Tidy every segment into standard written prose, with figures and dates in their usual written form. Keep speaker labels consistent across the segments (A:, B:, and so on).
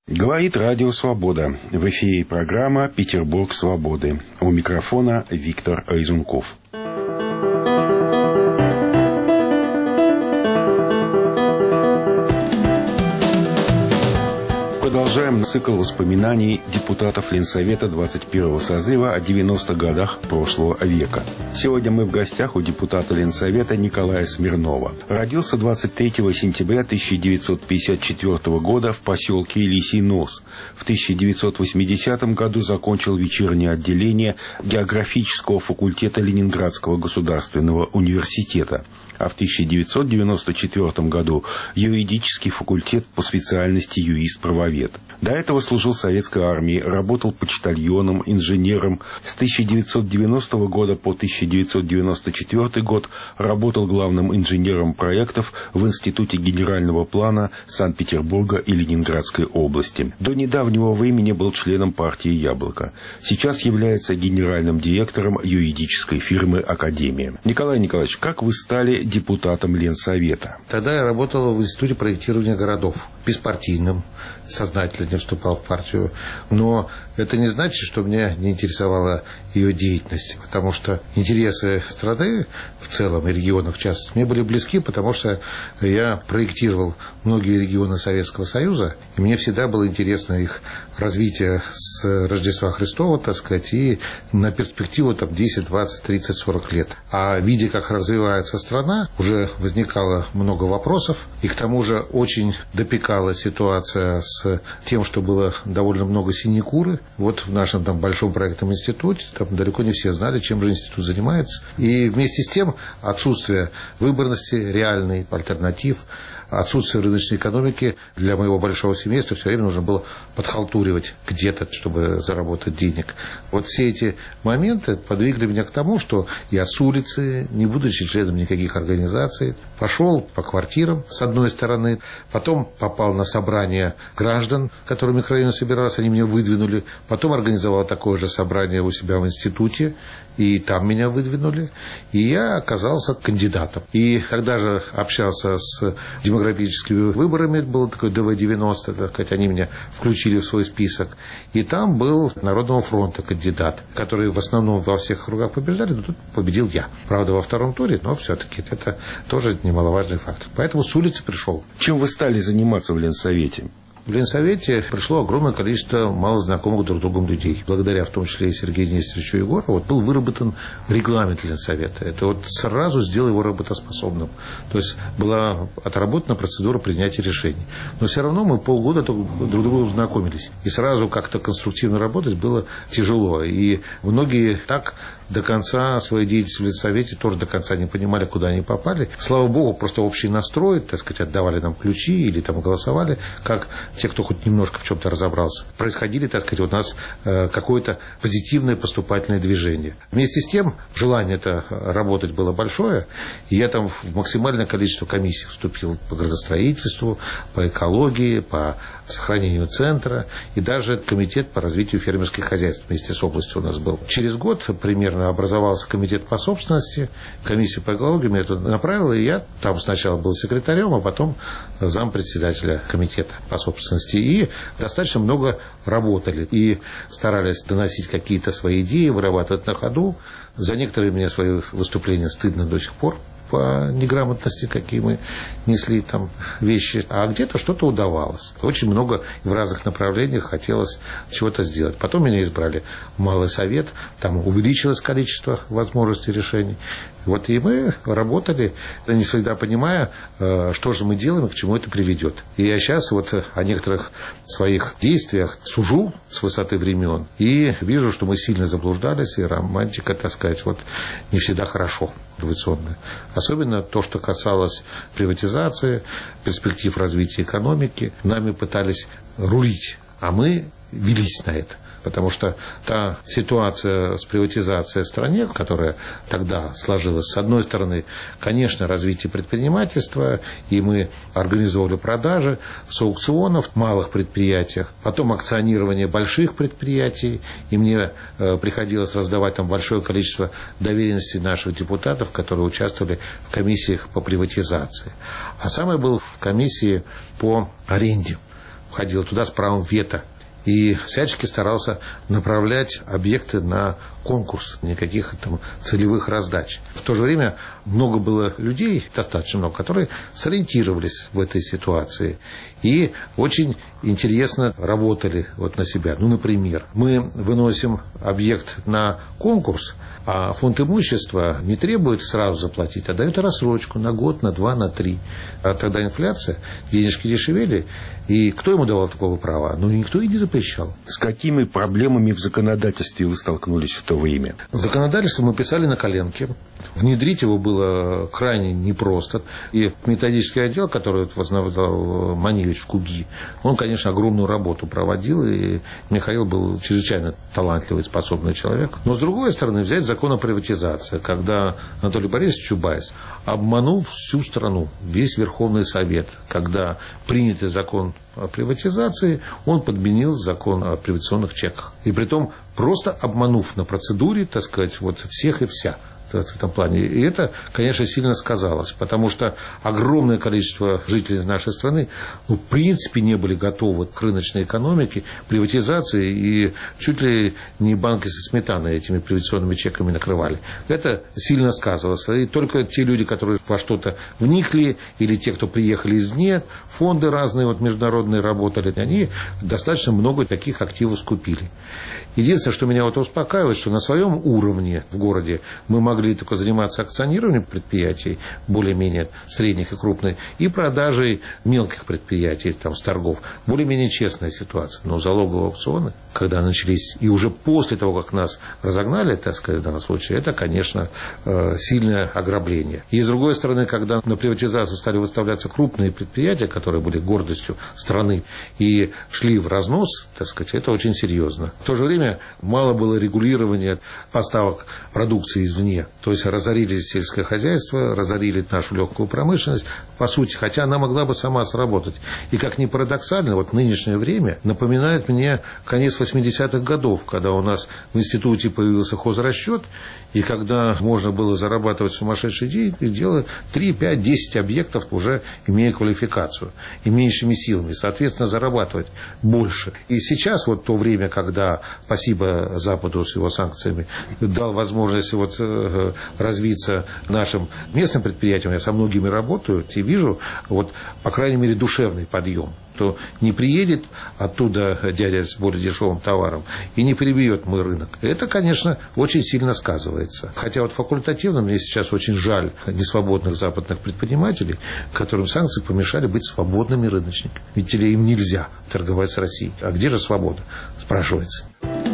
A: Говорит Радио Свобода. В эфире программа «Петербург свободы». У микрофона Виктор Айзунков. Продолжаем цикл воспоминаний депутатов Ленсовета 21-го созыва о 90-х годах прошлого века. Сегодня мы в гостях у депутата Ленсовета Николая Смирнова. Родился 23 сентября 1954 года в поселке Лисий Нос. В 1980 году закончил вечернее отделение географического факультета Ленинградского государственного университета. А в 1994 году юридический факультет по специальности юрист-правовед. До этого служил в советской армии, работал почтальоном, инженером. С 1990 года по 1994 год работал главным инженером проектов в Институте генерального плана Санкт-Петербурга и Ленинградской области. До недавнего времени был членом партии «Яблоко». Сейчас является генеральным директором юридической фирмы «Академия». Николай Николаевич, как вы стали депутатом Ленсовета?
B: Тогда я работал в Институте проектирования городов, беспартийным, сознательно не вступал в партию. Но это не значит, что меня не интересовала ее деятельность, потому что интересы страны в целом и региона в частности мне были близки, потому что я проектировал многие регионы Советского Союза, и мне всегда было интересно их развитие с Рождества Христова, так сказать, и на перспективу там 10, 20, 30, 40 лет. А видя, как развивается страна, уже возникало много вопросов, и к тому же очень допекала ситуация с тем, что было довольно много синекуры. Вот в нашем там большом проектном институте, там далеко не все знали, чем же институт занимается. И вместе с тем отсутствие выборности, реальной, альтернатив, отсутствие рыночной экономики для моего большого семейства все время нужно было подхалтуривать где-то, чтобы заработать денег. Вот все эти моменты подвигли меня к тому, что я с улицы, не будучи членом никаких организаций, пошел по квартирам с одной стороны, потом попал на собрание граждан, которые в микрорайоне собирались, они меня выдвинули, потом организовал такое же собрание у себя в институте, и там меня выдвинули, и я оказался кандидатом. И когда же общался с демографическими выборами, было такое ДВ-90, так сказать, они меня включили в свой список, и там был Народного фронта кандидат, который в основном во всех кругах побеждали, но тут победил я. Правда, во втором туре, но все-таки это тоже немаловажный фактор. Поэтому с улицы пришел.
A: Чем вы стали заниматься в Ленсовете?
B: В Ленсовете пришло огромное количество малознакомых друг с другом людей. Благодаря в том числе и Сергею Денисовичу Егорову был выработан регламент Ленсовета. Это вот сразу сделало его работоспособным. То есть была отработана процедура принятия решений. Но все равно мы полгода друг с другом знакомились. И сразу как-то конструктивно работать было тяжело. И многие так до конца своей деятельности в Ленсовете тоже до конца не понимали, куда они попали. Слава богу, просто общий настрой, так сказать, отдавали нам ключи или там голосовали, как те, кто хоть немножко в чем-то разобрался. Происходили, так сказать, у нас какое-то позитивное поступательное движение. Вместе с тем, желание это работать было большое, и я там в максимальное количество комиссий вступил по градостроительству, по экологии, по сохранению центра, и даже комитет по развитию фермерских хозяйств вместе с областью у нас был. Через год примерно образовался комитет по собственности, комиссия по экологии меня туда направила, и я там сначала был секретарем, а потом зампредседателя комитета по собственности. И достаточно много работали, и старались доносить какие-то свои идеи, вырабатывать на ходу. За некоторые мне свои выступления стыдно до сих пор, по неграмотности, какие мы несли там вещи, а где-то что-то удавалось. Очень много в разных направлениях хотелось чего-то сделать. Потом меня избрали в Малый совет, там увеличилось количество возможностей решений. Вот и мы работали, не всегда понимая, что же мы делаем и к чему это приведет. И я сейчас вот о некоторых своих действиях сужу с высоты времен и вижу, что мы сильно заблуждались, и романтика, так сказать, вот не всегда хорошо, революционная. Особенно то, что касалось приватизации, перспектив развития экономики. Нами пытались рулить, а мы велись на это. Потому что та ситуация с приватизацией в стране, которая тогда сложилась, с одной стороны, конечно, развитие предпринимательства, и мы организовывали продажи с аукционов в малых предприятиях, потом акционирование больших предприятий, и мне приходилось раздавать там большое количество доверенностей наших депутатов, которые участвовали в комиссиях по приватизации. А самое было в комиссии по аренде. входила туда с правом вето. И всячески старался направлять объекты на конкурс, никаких там целевых раздач. В то же время много было людей, достаточно много, которые сориентировались в этой ситуации и очень интересно работали вот на себя. Ну, например, мы выносим объект на конкурс, а фонд имущества не требует сразу заплатить, а дает рассрочку на год, на 2, на 3. А тогда инфляция, денежки дешевели. И кто ему давал такого права? Ну, никто и не запрещал.
A: С какими проблемами в законодательстве вы столкнулись в то время?
B: Законодательство мы писали на коленке. Внедрить его было крайне непросто. И методический отдел, который возглавлял Маневич в Куги, он, конечно, огромную работу проводил. И Михаил был чрезвычайно талантливый, способный человек. Но, с другой стороны, взять закон о приватизации, когда Анатолий Борисович Чубайс обманул всю страну, весь Верховный Совет, когда принятый закон о приватизации, он подменил закон о приватизационных чеках. И притом просто обманув на процедуре, так сказать, вот всех и вся. В этом плане. И это, конечно, сильно сказалось, потому что огромное количество жителей нашей страны, в принципе, не были готовы к рыночной экономике, приватизации, и чуть ли не банки со сметаной этими приватизационными чеками накрывали. Это сильно сказывалось. И только те люди, которые во что-то вникли, или те, кто приехали извне, фонды разные вот, международные работали, они достаточно много таких активов скупили. Единственное, что меня вот успокаивает, что на своем уровне в городе мы могли только заниматься акционированием предприятий, более-менее средних и крупных, и продажей мелких предприятий, там, с торгов. Более-менее честная ситуация. Но залоговые аукционы, когда начались, и уже после того, как нас разогнали, так сказать, в данном случае, это, конечно, сильное ограбление. И, с другой стороны, когда на приватизацию стали выставляться крупные предприятия, которые были гордостью страны, и шли в разнос, так сказать, это очень серьезно. В то же время мало было регулирования поставок продукции извне. То есть разорили сельское хозяйство, разорили нашу легкую промышленность, по сути, хотя она могла бы сама сработать. И как ни парадоксально, вот нынешнее время напоминает мне конец 80-х годов, когда у нас в институте появился хозрасчет, и когда можно было зарабатывать сумасшедшие деньги, делая 3, 5, 10 объектов, уже имея квалификацию, и меньшими силами, соответственно, зарабатывать больше. И сейчас вот то время, когда, спасибо Западу с его санкциями, дал возможность вот развиться нашим местным предприятиям, я со многими работаю и вижу, вот, по крайней мере, душевный подъем. То не приедет оттуда дядя с более дешевым товаром и не перебьет мой рынок. Это, конечно, очень сильно сказывается. Хотя вот факультативно мне сейчас очень жаль несвободных западных предпринимателей, которым санкции помешали быть свободными рыночниками. Ведь им нельзя торговать с Россией. А где же свобода? Спрашивается.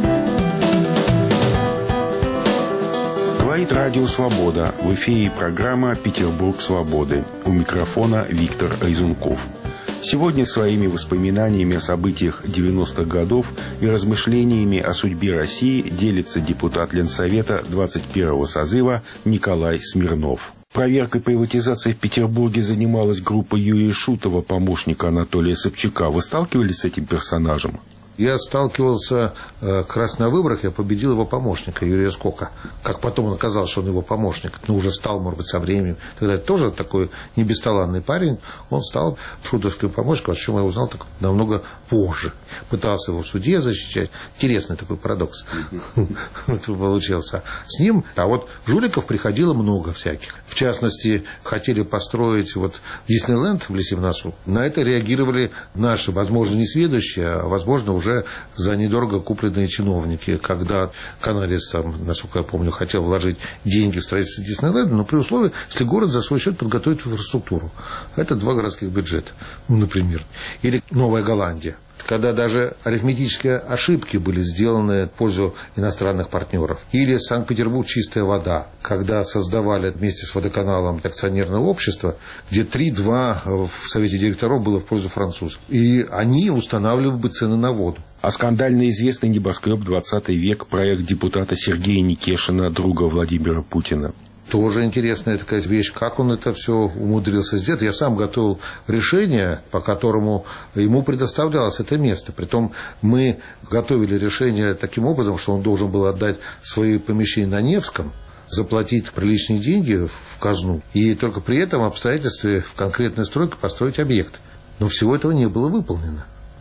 A: Говорит Радио Свобода. В эфире программа «Петербург свободы». У микрофона Виктор Резунков. Сегодня своими воспоминаниями о событиях 90-х годов и размышлениями о судьбе России делится депутат Ленсовета 21-го созыва Николай Смирнов. Проверкой приватизации в Петербурге занималась группа Юрия Шутова, помощника Анатолия Собчака. Вы сталкивались с этим персонажем?
B: Я сталкивался как раз на выборах, я победил его помощника Юрия Скока. Как потом он оказалось, что он его помощник, но уже стал, может быть, со временем. Тогда тоже такой не бесталанный парень, он стал шутовским помощником, о чем я узнал так намного позже. Пытался его в суде защищать. Интересный такой парадокс получился с ним. А вот жуликов приходило много всяких. В частности, хотели построить вот Диснейленд в Лесевнасу. На это реагировали наши, возможно, не сведущие, а, возможно, уже за недорого купленные чиновники, когда канадец, там, насколько я помню, хотел вложить деньги в строительство Диснейленда, но при условии, если город за свой счет подготовит инфраструктуру. Это 2 городских бюджета, например. Или Новая Голландия, когда даже арифметические ошибки были сделаны в пользу иностранных партнеров. Или Санкт-Петербург «Чистая вода», когда создавали вместе с водоканалом акционерное общество, где 3-2 в совете директоров было в пользу французов. И они устанавливали бы цены на воду.
A: А скандально известный небоскреб «20 век», проект депутата Сергея Никешина, друга Владимира Путина.
B: Тоже интересная такая вещь, как он это все умудрился сделать. Я сам готовил решение, по которому ему предоставлялось это место. Притом мы готовили решение таким образом, что он должен был отдать свои помещения на Невском, заплатить приличные деньги в казну, и только при этом обстоятельстве в конкретной стройке построить объект. Но всего этого не было выполнено.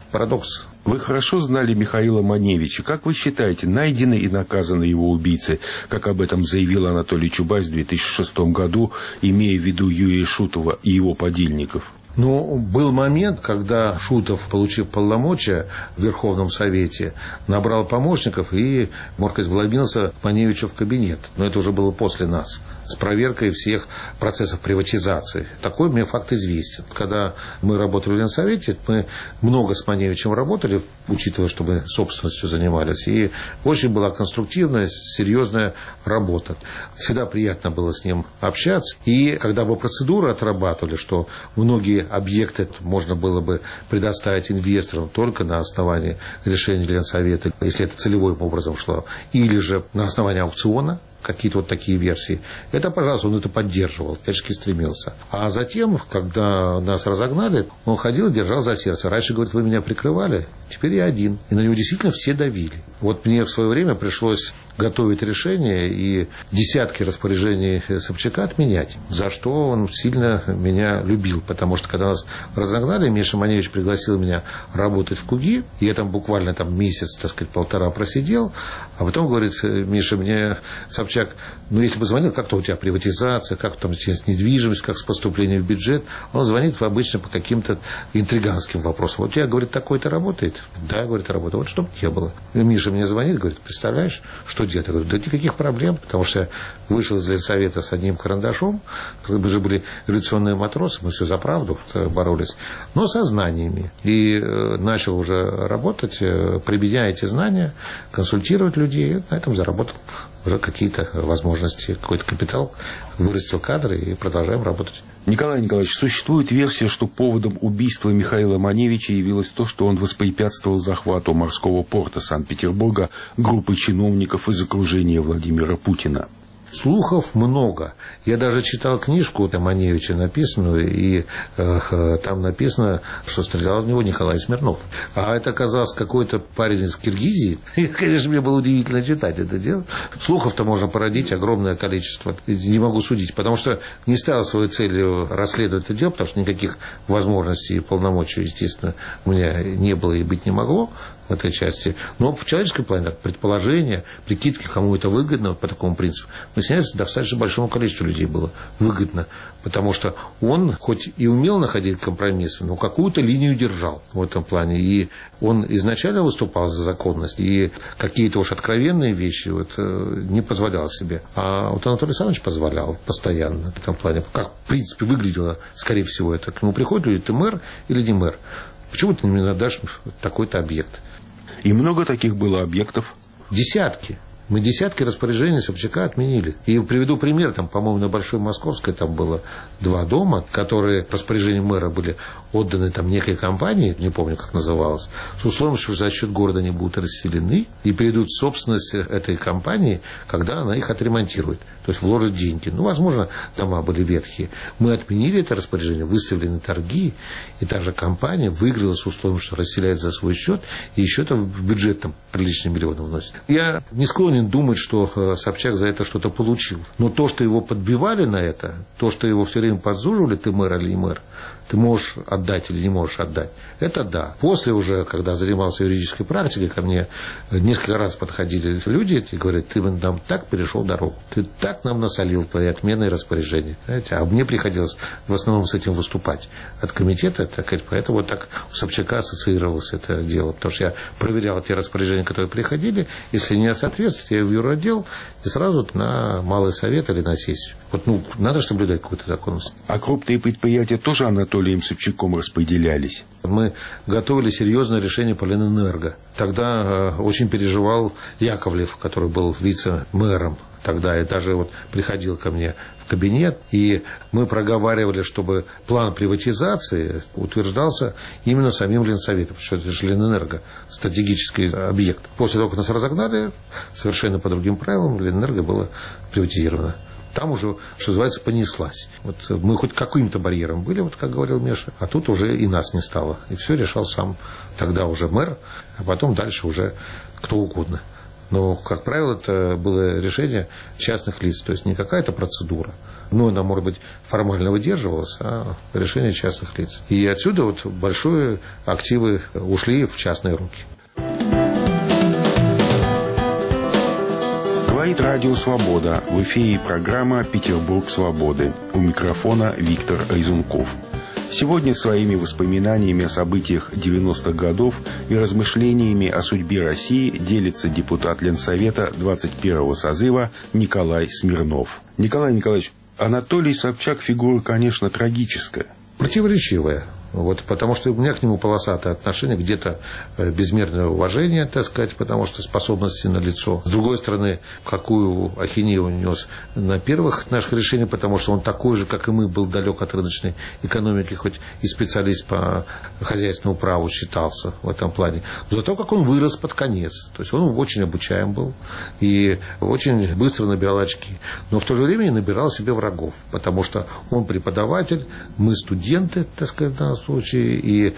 B: Парадокс.
A: Вы хорошо знали Михаила Маневича. Как вы считаете, найдены и наказаны его убийцы, как об этом заявил Анатолий Чубайс в 2006 году, имея в виду Юрия Шутова и его подельников?
B: Ну, был момент, когда Шутов, получив полномочия в Верховном Совете, набрал помощников и, можно сказать, вломился к Маневичу в кабинет. Но это уже было после нас, с проверкой всех процессов приватизации. Такой мне факт известен. Когда мы работали в Ленсовете, мы много с Маневичем работали, учитывая, что мы собственностью занимались. И очень была конструктивная, серьезная работа. Всегда приятно было с ним общаться. И когда мы процедуры отрабатывали, что многие объекты можно было бы предоставить инвесторам только на основании решения Ленсовета, если это целевым образом шло, или же на основании аукциона, какие-то вот такие версии. Это, пожалуйста, он это поддерживал, всячески стремился. А затем, когда нас разогнали, он ходил и держал за сердце. Раньше, говорит, вы меня прикрывали, теперь я один. И на него действительно все давили. Вот мне в свое время пришлось готовить решение и десятки распоряжений Собчака отменять, за что он сильно меня любил. Потому что, когда нас разогнали, Миша Маневич пригласил меня работать в КУГИ. Я там буквально месяц, так сказать, полтора просидел. А потом говорит: Миша, мне Собчак, ну, если бы звонил, как-то у тебя приватизация, как там с недвижимость, как с поступлением в бюджет. Он звонит обычно по каким-то интриганским вопросам. Вот у тебя, говорит, такой-то работает? Да, говорит, работает. Вот чтобы не было. И Миша мне звонит, говорит: представляешь, что делать? Я говорю: да никаких проблем, потому что я вышел из Ленсовета с одним карандашом. Мы же были революционные матросы, мы все за правду боролись, но со знаниями. И начал уже работать, применяя эти знания, консультировать людей, и на этом заработал уже какие-то возможности, какой-то капитал, вырастил кадры и продолжаем работать.
A: Николай Николаевич, существует версия, что поводом убийства Михаила Маневича явилось то, что он воспрепятствовал захвату морского порта Санкт-Петербурга группой чиновников из окружения Владимира Путина.
B: Слухов много. Я даже читал книжку Маневича написанную, и там написано, что стрелял в него Николай Смирнов. А это оказался какой-то парень из Киргизии. И, конечно, мне было удивительно читать это дело. Слухов-то можно породить огромное количество. Не могу судить, потому что не ставил своей целью расследовать это дело, потому что никаких возможностей и полномочий, естественно, у меня не было и быть не могло в этой части. Но в человеческой плане предположения, прикидки, кому это выгодно, по такому принципу, выясняется, достаточно большому количеству людей было выгодно. Потому что он, хоть и умел находить компромиссы, но какую-то линию держал в этом плане. И он изначально выступал за законность, и какие-то уж откровенные вещи не позволял себе. А вот Анатолий Александрович позволял постоянно в этом плане. Как, в принципе, выглядело, скорее всего, это. К нему приходят люди: ты мэр или не мэр? Почему ты мне отдашь такой-то объект?
A: И много таких было объектов?
B: Десятки. Мы десятки распоряжений Собчака отменили. И приведу пример. Там, по-моему, на Большой Московской там было 2 дома, которые распоряжением мэра были отданы там некой компании, не помню, как называлось, с условием, что за счет города они будут расселены и перейдут в собственность этой компании, когда она их отремонтирует. То есть вложит деньги. Ну, возможно, дома были ветхие. Мы отменили это распоряжение, выставили на торги, и та же компания выиграла с условием, что расселяет за свой счет, и еще там в бюджет там приличные миллионы вносит. Я не склонен думать, что Собчак за это что-то получил. Но то, что его подбивали на это, то, что его все время подзуживали: ты мэр или не мэр, ты можешь отдать или не можешь отдать, это да. После уже, когда занимался юридической практикой, ко мне несколько раз подходили люди и говорят: ты нам так перешел дорогу, ты так нам насолил твои отмены и распоряжения. Знаете? А мне приходилось в основном с этим выступать от комитета, поэтому вот так у Собчака ассоциировалось это дело. Потому что я проверял те распоряжения, которые приходили, если не соответствует, я в юротдел и сразу на малый совет или на сессию. Надо же соблюдать какую-то законность.
A: А крупные предприятия тоже Анатолием Собчаком распределялись?
B: Мы готовили серьезное решение по Ленэнерго. Тогда очень переживал Яковлев, который был вице-мэром тогда, и даже приходил ко мне в кабинет, и мы проговаривали, чтобы план приватизации утверждался именно самим Ленсоветом, потому что это же Ленэнерго, стратегический объект. После того, как нас разогнали, совершенно по другим правилам, Ленэнерго было приватизировано. Там уже, что называется, понеслась. Мы хоть каким-то барьером были, как говорил Миша, а тут уже и нас не стало. И все решал сам тогда уже мэр, а потом дальше уже кто угодно. Но, как правило, это было решение частных лиц, то есть не какая-то процедура. Но она, может быть, формально выдерживалась, а решение частных лиц. И отсюда вот большие активы ушли в частные руки.
A: Говорит Радио Свобода. В эфире программа «Петербург свободы». У микрофона Виктор Резунков. Сегодня своими воспоминаниями о событиях 90-х годов и размышлениями о судьбе России делится депутат Ленсовета 21-го созыва Николай Смирнов. Николай Николаевич, Анатолий Собчак фигура, конечно, трагическая.
B: Противоречивая. Вот, потому что у меня к нему полосатое отношение, где-то безмерное уважение, так сказать, потому что способности налицо. С другой стороны, какую ахинею он нес на первых наших решениях, потому что он такой же, как и мы, был далек от рыночной экономики, хоть и специалист по хозяйственному праву считался в этом плане. Зато как он вырос под конец. То есть он очень обучаем был и очень быстро набирал очки. Но в то же время и набирал себе врагов, потому что он преподаватель, мы студенты, так сказать, в данном случае, и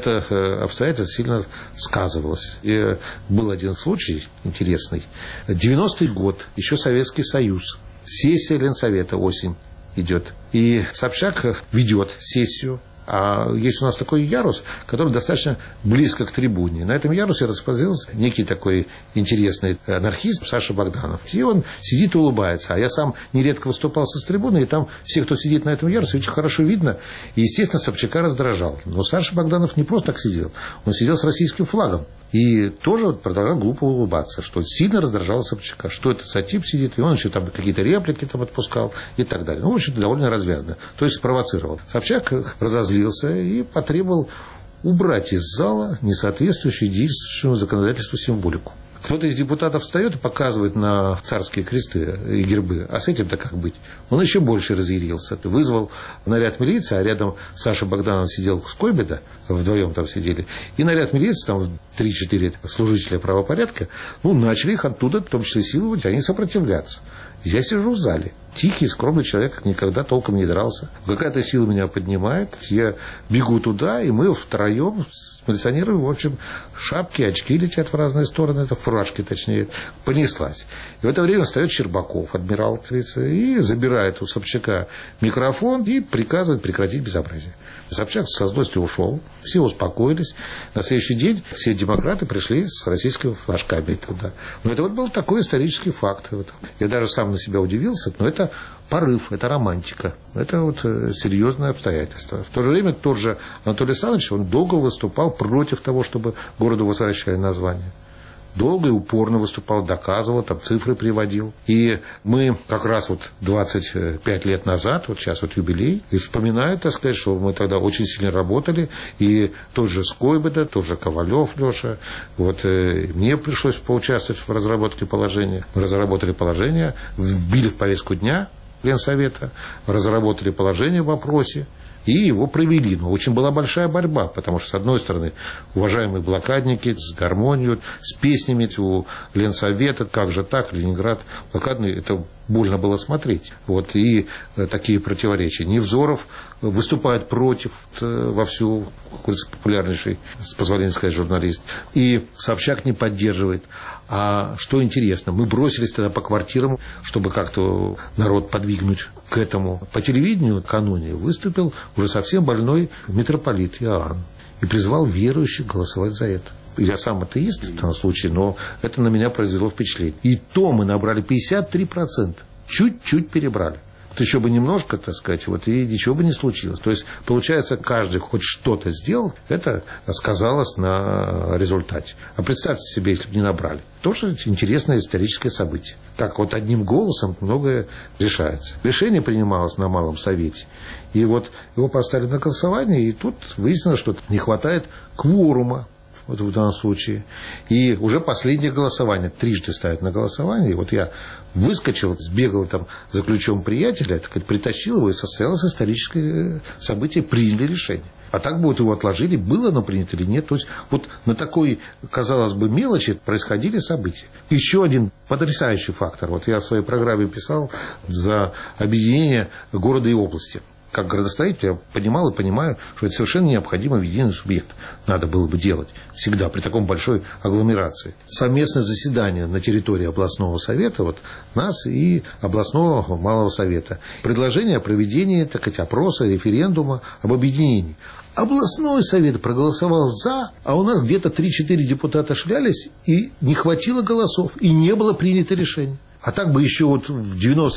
B: это обстоятельство сильно сказывалось. И был один случай интересный. 90-й год, еще Советский Союз, сессия Ленсовета, осень идет. И Собчак ведет сессию. А есть у нас такой ярус, который достаточно близко к трибуне. На этом ярусе расположился некий такой интересный анархист Саша Богданов. И он сидит и улыбается. А я сам нередко выступал со трибуны, и там все, кто сидит на этом ярусе, очень хорошо видно. И, естественно, Собчака раздражал. Но Саша Богданов не просто так сидел. Он сидел с российским флагом. И тоже продолжал глупо улыбаться, что сильно раздражало Собчака. Что это за тип сидит? И он еще там какие-то реплики там отпускал и так далее. Ну, в общем-то, довольно развязно. То есть спровоцировал. Собчак разозлился и потребовал убрать из зала несоответствующую действующему законодательству символику. Кто-то из депутатов встает и показывает на царские кресты и гербы. А с этим-то как быть? Он еще больше разъярился. Вызвал наряд милиции, а рядом Саша Богданов сидел с Койбеда, вдвоем там сидели. И наряд милиции, там 3-4 служителя правопорядка, начали их оттуда, в том числе силовать, они сопротивляться. Я сижу в зале. Тихий, скромный человек, никогда толком не дрался. Какая-то сила меня поднимает, я бегу туда, и мы втроем с милиционерами, в общем, шапки, очки летят в разные стороны, это фуражки, точнее, понеслась. И в это время встает Щербаков, адмирал, и забирает у Собчака микрофон и приказывает прекратить безобразие. Собчак со злостью ушел, все успокоились. На следующий день все демократы пришли с российскими флажками туда. Но это вот был такой исторический факт. Я даже сам на себя удивился, но это порыв, это романтика. Это вот серьезное обстоятельство. В то же время тот же Анатолий Александрович, он долго выступал против того, чтобы городу возвращали название. Долго и упорно выступал, доказывал, там цифры приводил. И мы как раз вот 25 лет назад, вот сейчас вот юбилей, и вспоминаю, так сказать, что мы тогда очень сильно работали, и тот же Скойбеда, тот же Ковалев Леша, вот мне пришлось поучаствовать в разработке положения. Мы разработали положение, вбили в повестку дня Ленсовета, разработали положение в вопросе, и его провели. Но очень была большая борьба, потому что, с одной стороны, уважаемые блокадники с гармонией, с песнями у Ленсовета, как же так, Ленинград блокадный, это больно было смотреть. Вот, и такие противоречия. Невзоров выступает против вовсю, популярнейший, с позволения сказать, журналист, и Собчак не поддерживает. А что интересно, мы бросились тогда по квартирам, чтобы как-то народ подвигнуть к этому. По телевидению накануне выступил уже совсем больной митрополит Иоанн и призвал верующих голосовать за это. Я сам атеист в данном случае, но это на меня произвело впечатление. И то мы набрали 53%. Чуть-чуть перебрали. Вот еще бы немножко, так сказать, вот, и ничего бы не случилось. То есть, получается, каждый хоть что-то сделал, это сказалось на результате. А представьте себе, если бы не набрали. Тоже интересное историческое событие. Как вот одним голосом многое решается. Решение принималось на Малом Совете. И вот его поставили на голосование, и тут выяснилось, что не хватает кворума. Вот в данном случае. И уже последнее голосование. Трижды ставят на голосование. И вот я выскочил, сбегал там за ключом приятеля, так, притащил его, и состоялось историческое событие, приняли решение. А так бы вот его отложили, было оно принято или нет. То есть вот на такой, казалось бы, мелочи происходили события. Еще один потрясающий фактор. Вот я в своей программе писал за объединение города и области. как градостроитель, я понимал и понимаю, что это совершенно необходимо в единый субъект. Надо было бы делать всегда при таком большой агломерации. Совместное заседание на территории областного совета, вот нас и областного малого совета. Предложение о проведении, так сказать, опроса, референдума об объединении. Областной совет проголосовал за, а у нас где-то 3-4 депутата шлялись, и не хватило голосов, и не было принято решение. А так бы еще вот в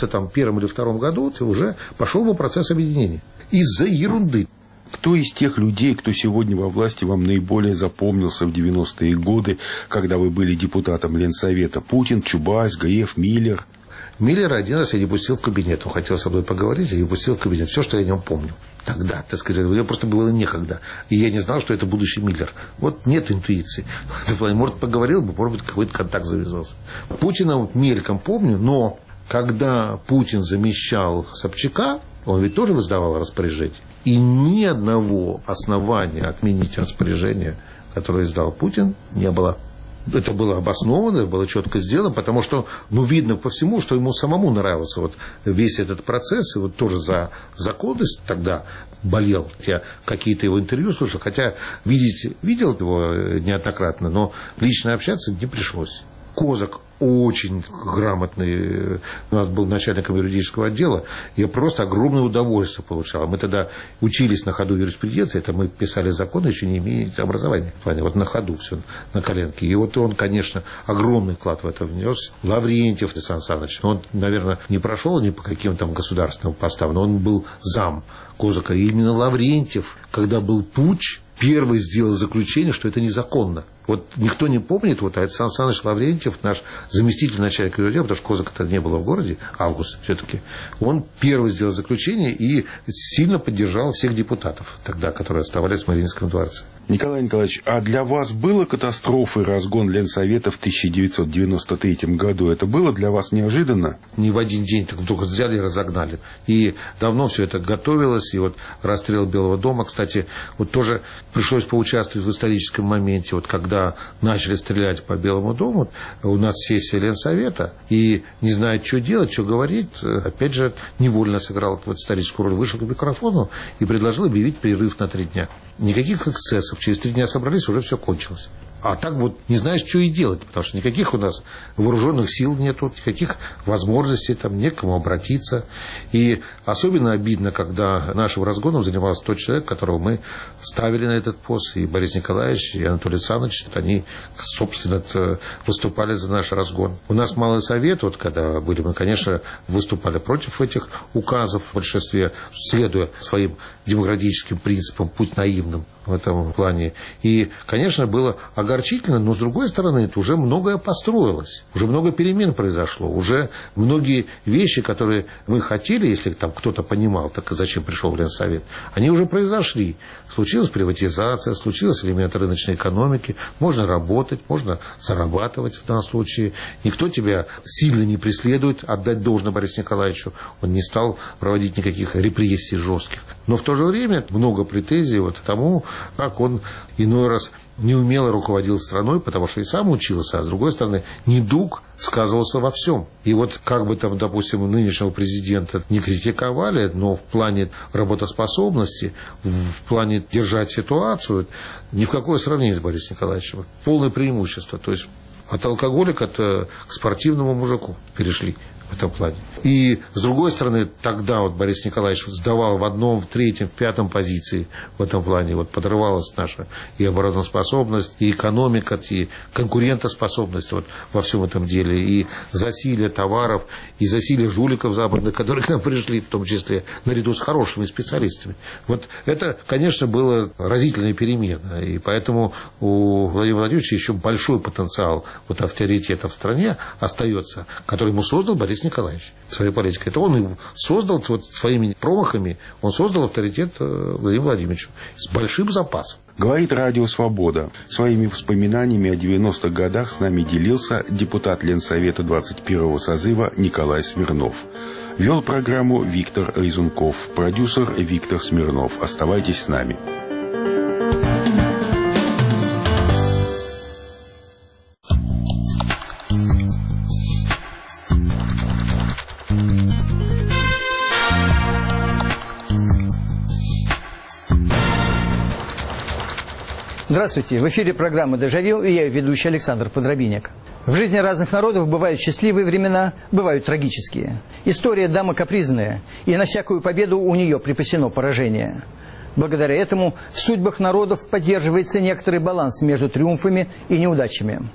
B: 91 или 2 году уже пошел бы процесс объединения. Из-за ерунды.
A: Кто из тех людей, кто сегодня во власти, вам наиболее запомнился в 90-е годы, когда вы были депутатом Ленсовета? Путин, Чубайс, Гаев, Миллер?
B: Миллера один раз я не пустил в кабинет. Он хотел со мной поговорить, я не пустил в кабинет. Все, что я о нем помню. Тогда, так сказать, мне просто было некогда. И я не знал, что это будущий Миллер. Вот нет интуиции. Может, поговорил бы, может быть, какой-то контакт завязался. Путина мельком помню, но когда Путин замещал Собчака, он ведь тоже издавал распоряжение. И ни одного основания отменить распоряжение, которое издал Путин, не было. Это было обосновано, было четко сделано, потому что, видно по всему, что ему самому нравился вот весь этот процесс, и вот тоже за законность тогда болел. Я какие-то его интервью слушал, хотя видел его неоднократно, но лично общаться не пришлось. Козак очень грамотный, у нас был начальником юридического отдела, я просто огромное удовольствие получал. Мы тогда учились на ходу юриспруденции, это мы писали законы, еще не имея образования. Вот на ходу все, на коленке. И вот он, конечно, огромный вклад в это внес. Лаврентьев Александр Александрович, он, наверное, не прошел ни по каким там государственным постам, но он был зам Козака. И именно Лаврентьев, когда был путч, первый сделал заключение, что это незаконно. Вот никто не помнит, вот Александр Александрович Лаврентьев, наш заместитель начальника ЮРД, потому что Козака-то не было в городе, Август все-таки, он первый сделал заключение и сильно поддержал всех депутатов тогда, которые оставались в Мариинском дворце.
A: Николай Николаевич, а для вас было катастрофой разгон Ленсовета в 1993 году? Это было для вас неожиданно?
B: Не в один день так вдруг взяли и разогнали. И давно все это готовилось, и вот расстрел Белого дома, кстати, вот тоже пришлось поучаствовать в историческом моменте, вот когда начали стрелять по Белому дому, у нас сессия Ленсовета, и не знает, что делать, что говорить, опять же, невольно сыграл вот историческую роль, вышел к микрофону и предложил объявить перерыв на 3 дня. Никаких эксцессов, через 3 дня собрались, уже все кончилось. А так вот не знаешь, что и делать, потому что никаких у нас вооруженных сил нету, никаких возможностей, там некому обратиться. И особенно обидно, когда нашим разгоном занимался тот человек, которого мы ставили на этот пост, и Борис Николаевич, и Анатолий Александрович, они, собственно, выступали за наш разгон. У нас малый совет, вот когда были, мы, конечно, выступали против этих указов в большинстве, следуя своим демократическим принципам, путь наивным в этом плане. И, конечно, было огорчительно, но, с другой стороны, это уже многое построилось, уже много перемен произошло, уже многие вещи, которые мы хотели, если там кто-то понимал, так зачем пришел в Ленсовет, они уже произошли. Случилась приватизация, случилась элемент рыночной экономики, можно работать, можно зарабатывать в данном случае. Никто тебя сильно не преследует, отдать должное Борису Николаевичу, он не стал проводить никаких репрессий жестких. Но в то же время много претензий вот к тому, как он иной раз неумело руководил страной, потому что и сам учился, а с другой стороны, недуг сказывался во всем. И вот как бы там, допустим, нынешнего президента не критиковали, но в плане работоспособности, в плане держать ситуацию, ни в какое сравнение с Борисом Николаевичем. Полное преимущество. То есть от алкоголика к спортивному мужику перешли в этом плане. И, с другой стороны, тогда вот Борис Николаевич сдавал в 1, в 3, в 5 позиции в этом плане. Вот подрывалась наша и обороноспособность, и экономика, и конкурентоспособность вот во всем этом деле. И засилие товаров, и засилие жуликов западных, которые к нам пришли, в том числе наряду с хорошими специалистами. Вот это, конечно, было разительная перемена. И поэтому у Владимира Владимировича еще большой потенциал вот авторитета в стране остается, который ему создал Борис Николаевич своей политикой. Это он и создал вот, своими промахами, он создал авторитет Владимиру Владимировичу с большим запасом.
A: Говорит Радио Свобода. Своими воспоминаниями о 90-х годах с нами делился депутат Ленсовета 21-го созыва Николай Смирнов. Вел программу Виктор Резунков, продюсер Виктор Смирнов. Оставайтесь с нами.
C: Здравствуйте, в эфире программа «Дежавю» и я, ведущий Александр Подробинник. В жизни разных народов бывают счастливые времена, бывают трагические. История дама капризная, и на всякую победу у нее припасено поражение. Благодаря этому в судьбах народов поддерживается некоторый баланс между триумфами и неудачами.